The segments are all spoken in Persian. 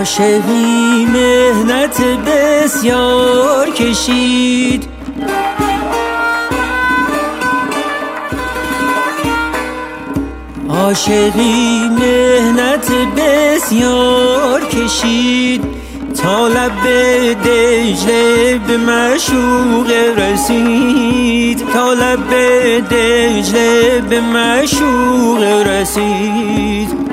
عاشقی مهنت بسیار کشید، عاشقی مهنت بسیار کشید، تا لب دجله به معشوقه رسید، تا لب دجله به معشوقه رسید.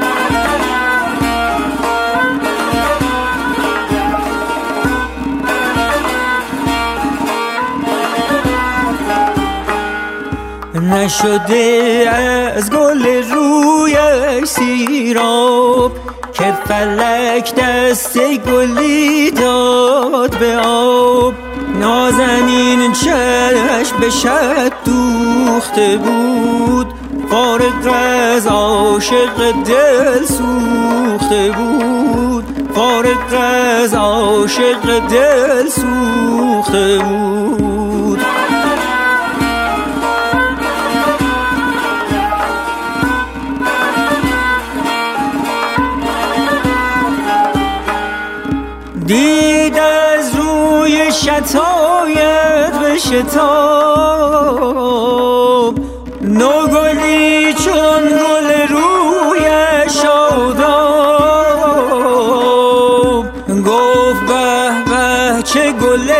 نشده از گل رویش سیراب، که فلک دست گلی داد به آب. نازنین چشم به شد دوخته بود، فارغ از عاشق دل سوخته بود، فارغ از عاشق دل سوخته بود. دید از روی شتایت به شتاب، نوگلی چون گل روی شاداب. گفت به به چه گل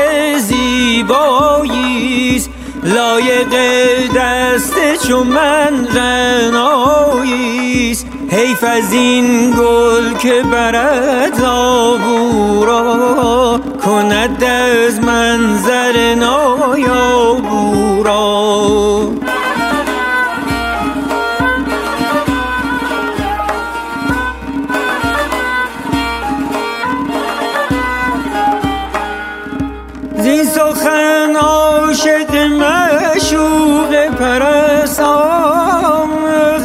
زیباییست، لایق دست چو من رعناییست. حیف از این گل که برد آبو را، کند از منظر نایابو را. زین سخن عاشق معشوق پرستان،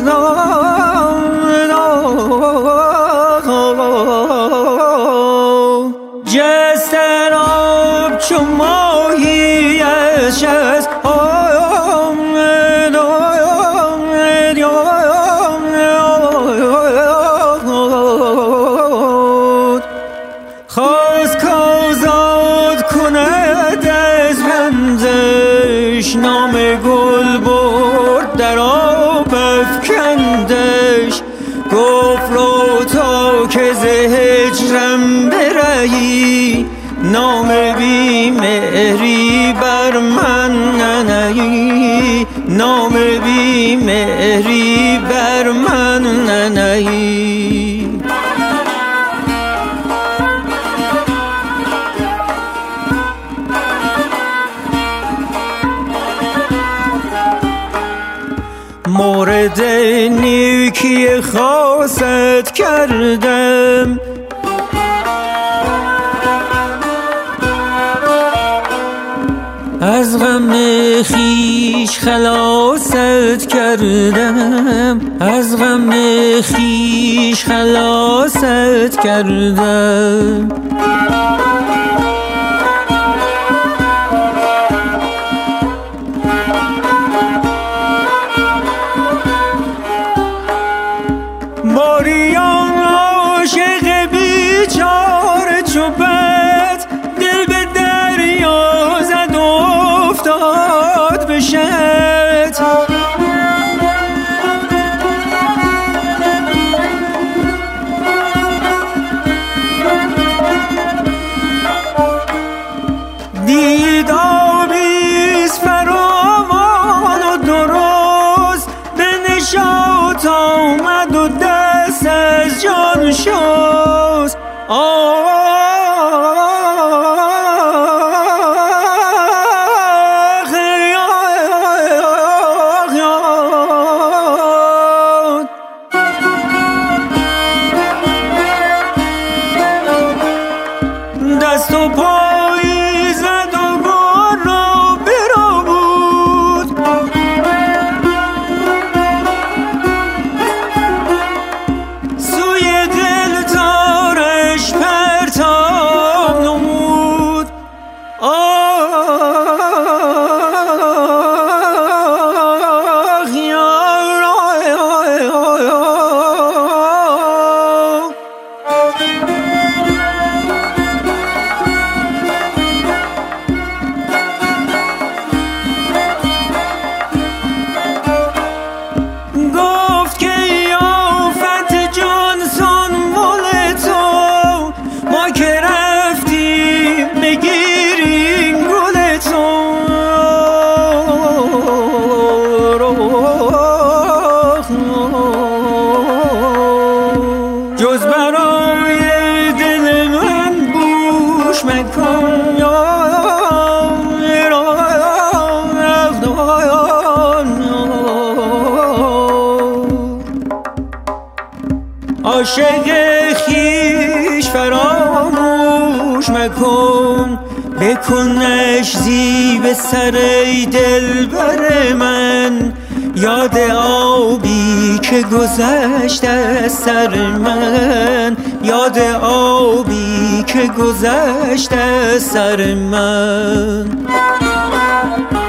جست در آب چو ماهی از شست. خواست کازاد کند از رمزش، نام گل برد در آب افکندش. گفت رو تا که ز هجرم برهی، نام بی مهری بر من ننهی، نام بی مهری بر من ننهی. مورد نیکی خواست کردم، از غم خویش خلاصت کردم، از غم خویش خلاصت کردم. ماریان عاشق بیچاره چو بد، دل به دریا زد و افتاد به شد. دید آبیست فراوان و درست، به نشاط آمد و دست از جان شست. دست و پایی زد و برو برو بود، سوی دل تارش پر عاشق خویش فراموش مکن، بکنش زیب سر ای دلبر من. یاد آبی که گذشت از سر من، یاد آبی که گذشت از سر من.